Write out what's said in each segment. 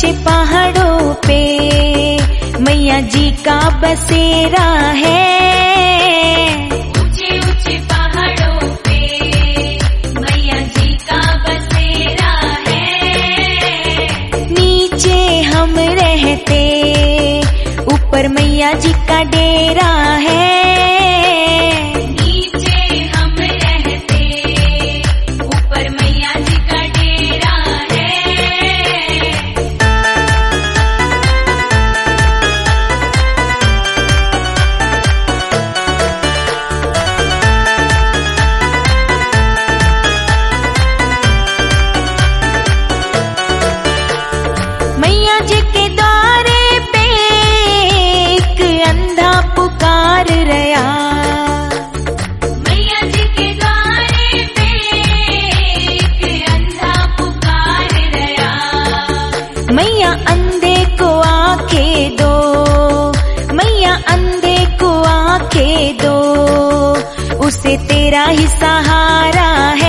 ऊंचे पहाड़ों पे मैया जी का बसेरा है। ऊंचे ऊंचे पहाड़ों पे मैया जी का बसेरा है। नीचे हम रहते ऊपर मैया जी का डेरा है। मैया जी के द्वारे पे एक अंधा पुकार रहा। मैया जी के द्वारे पे एक अंधा पुकार रहा। मैया अंधे को आंखें दो, मैया अंधे को आंखें दो, उसे तेरा ही सहारा है।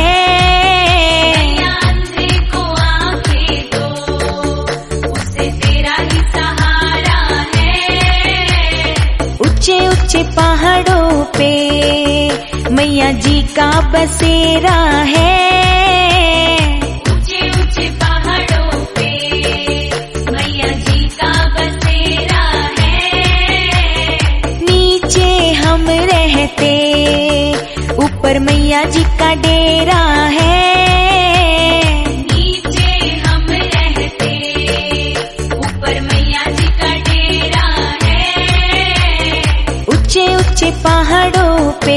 ऊंचे ऊंचे पहाड़ों पे मैया जी का बसेरा है। ऊंचे ऊंचे पहाड़ों पे मैया जी का बसेरा है। नीचे हम रहते ऊपर मैया जी का डेरा है। ऊंचे ऊंचे पहाड़ों पे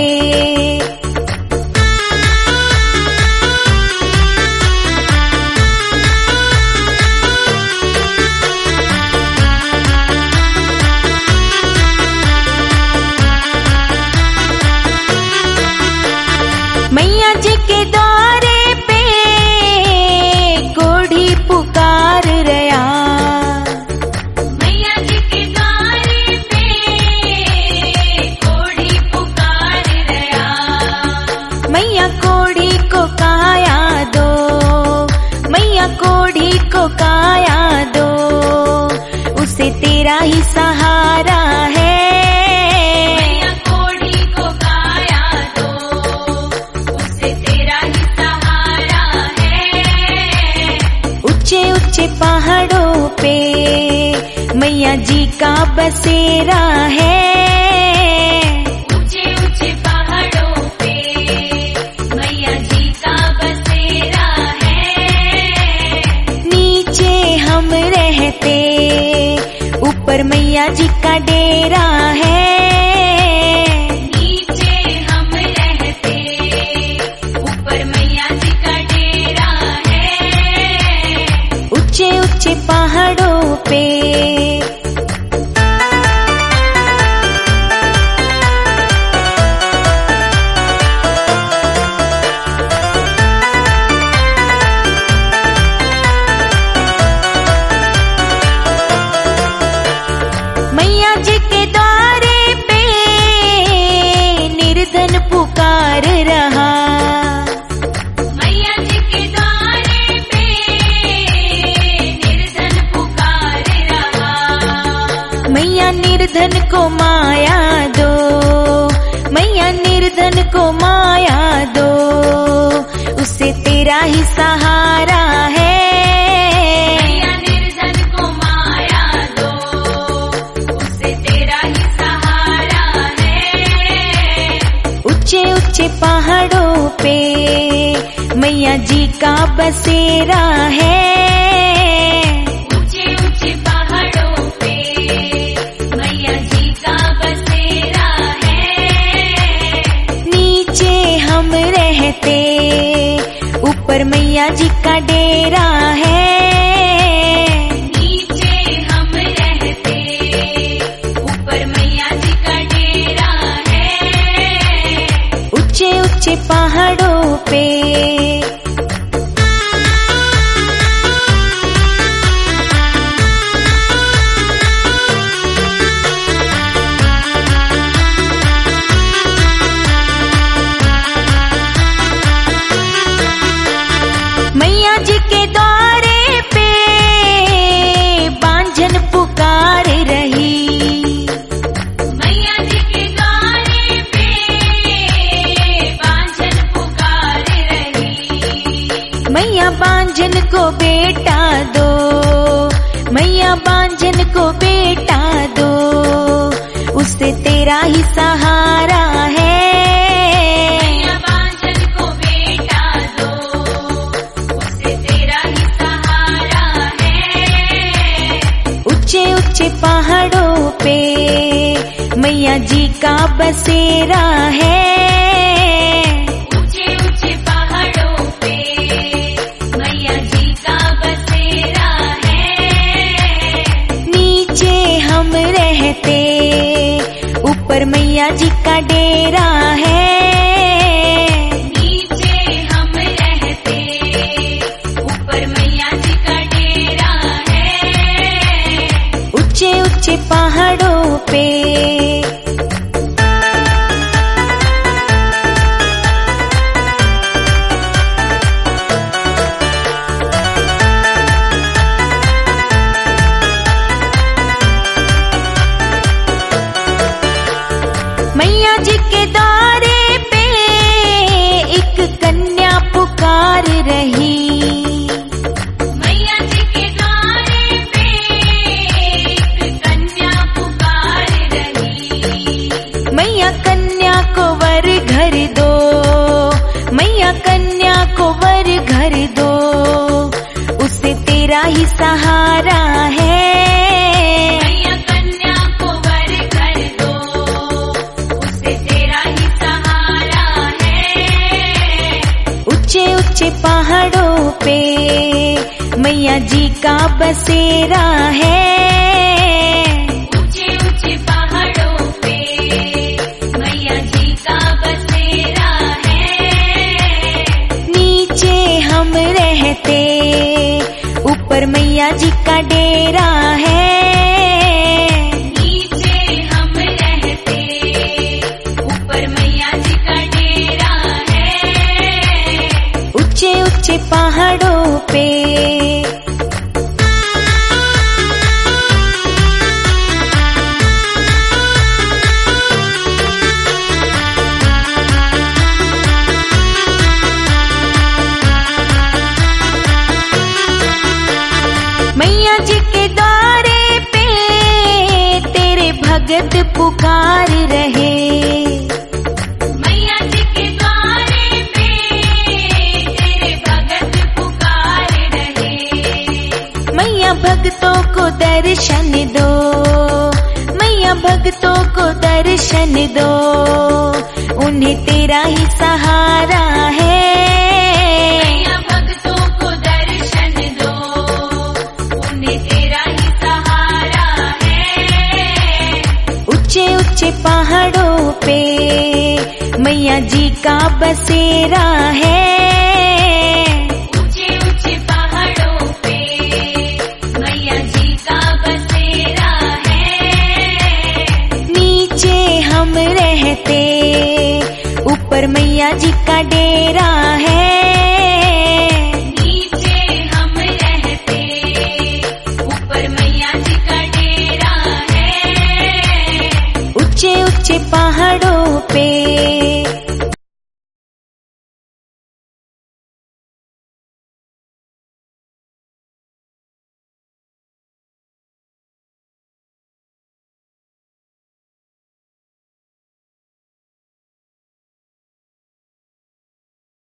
मैया जी के द्वारे पे कोढ़ी पुकार रहा। मैया कोढ़ी को काया दो, मैया कोढ़ी को काया दो, उसे तेरा ही सहारा है। मैया कोढ़ी को काया दो, उसे तेरा ही सहारा है। ऊंचे ऊंचे पहाड़ों पे मैया जी का बसेरा है। ऊपर मैया जी का डेरा है। नीचे हम रहते ऊपर मैया जी का डेरा है। ऊंचे ऊंचे पहाड़ों पे मैया जी के द्वारे पे निर्धन पुकार रहा। मैया जी के द्वारे पे निर्धन पुकार रहा। मैया निर्धन को माया दो, मैया निर्धन को माया दो, उसे तेरा ही सहारा है। ऊंचे ऊंचे पहाड़ों पे मैया जी का बसेरा है। ऊंचे ऊंचे पहाड़ों पे मैया जी का बसेरा है। नीचे हम रहते ऊपर मैया जी का डेरा है। ऊंचे ऊंचे पहाड़ों पे मैया जी के द्वारे को बेटा दो, उससे तेरा ही सहारा है। मैया बांझल को बेटा दो, उससे तेरा ही सहारा है। ऊंचे ऊंचे पहाड़ों पे मैया जी का बसेरा है। ऊंचे ऊंचे पहाड़ों पे मैया जी का बसेरा है। नीचे हम रहते, ऊपर मैया जी का डेरा है। नीचे हम रहते, ऊपर मैया जी का डेरा है। ऊंचे ऊंचे पहाड़ों पे मैया जी के द्वारे पे एक कन्या पुकार रही। मैया जी के द्वारे पे एक कन्या पुकार रही। मैया कन्या को वर घर दो, मैया कन्या को वर घर दो, उससे तेरा ही सहारा है। मैया कन्या को वर घर दो, उससे तेरा ही सहारा है। ऊंचे ऊंचे पहाड़ों पे मैया जी का बसेरा है। ऊंचे ऊंचे पहाड़ों पे मैया जी का बसेरा है। नीचे हम रहते, ऊपर मैया जी का डेरा है। नीचे हम रहते, ऊपर मैया जी का डेरा है। ऊंचे ऊंचे पहाड़ों पे मैया जी के द्वारे पे तेरे भगत पुकार रहे। मैया जी के द्वारे पे तेरे भगत पुकार रहे। मैया भक्तों को दर्शन दो, मैया भक्तों को दर्शन दो, उन्हें तेरा ही सहारा है। मैया भक्तों को दर्शन दो, उन्हें तेरा ही सहारा है। ऊंचे ऊंचे पहाड़ों पे मैया जी का बसेरा है। ऊंचे ऊंचे पहाड़ों पे मैया जी का बसेरा है। नीचे हम रहते, ऊपर मैया जी का डेरा है। नीचे हम रहते, ऊपर मैया जी का डेरा है। ऊंचे ऊंचे पहाड़ों पे